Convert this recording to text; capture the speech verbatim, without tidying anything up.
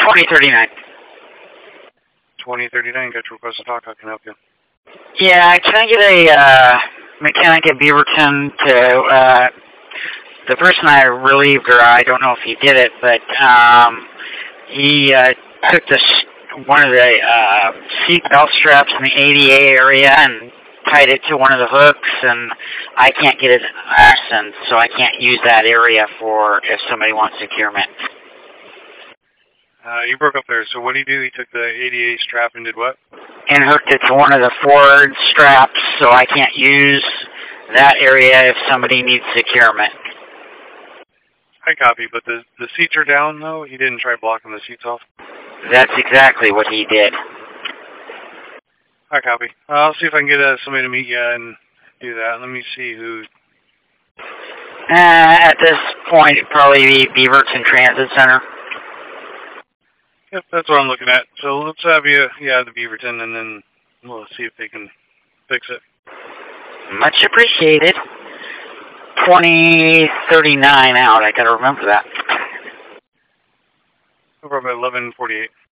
twenty thirty-nine. twenty thirty-nine, got your request to talk. How can I help you? Yeah, can I get a uh, mechanic at Beaverton to, uh, the person I relieved her, I don't know if he did it, but um, he uh, took the one of the uh, seat belt straps in the A D A area and tied it to one of the hooks, and I can't get it fastened, so I can't use that area for if somebody wants securement. Uh, you broke up there. So what did he do? He took the A D A strap and did what? And hooked it to one of the forward straps, so I can't use that area if somebody needs securement. I copy, but the the seats are down, though? He didn't try blocking the seats off? That's exactly what he did. I copy. Uh, I'll see if I can get uh, somebody to meet you and do that. Let me see who... Uh, at this point, it'd probably be Beaverton Transit Center. Yep, that's what I'm looking at. So let's have you, yeah, the Beaverton, and then we'll see if they can fix it. Much appreciated. twenty thirty-nine out. I gotta remember that. Over by eleven forty-eight.